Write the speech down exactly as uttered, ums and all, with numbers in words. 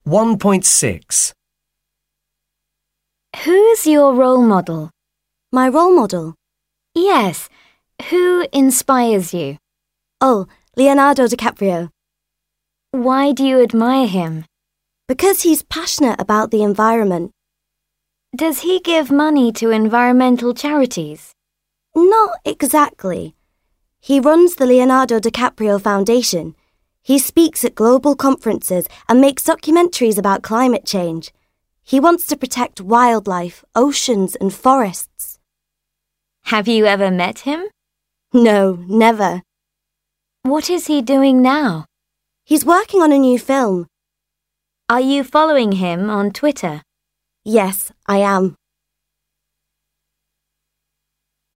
one point six. Who's your role model? My role model? Yes. Who inspires you? Oh, Leonardo DiCaprio. Why do you admire him? Because he's passionate about the environment. Does he give money to environmental charities? Not exactly. He runs the Leonardo DiCaprio Foundation. He speaks at global conferences and makes documentaries about climate change. He wants to protect wildlife, oceans and forests. Have you ever met him? No, never. What is he doing now? He's working on a new film. Are you following him on Twitter? Yes, I am.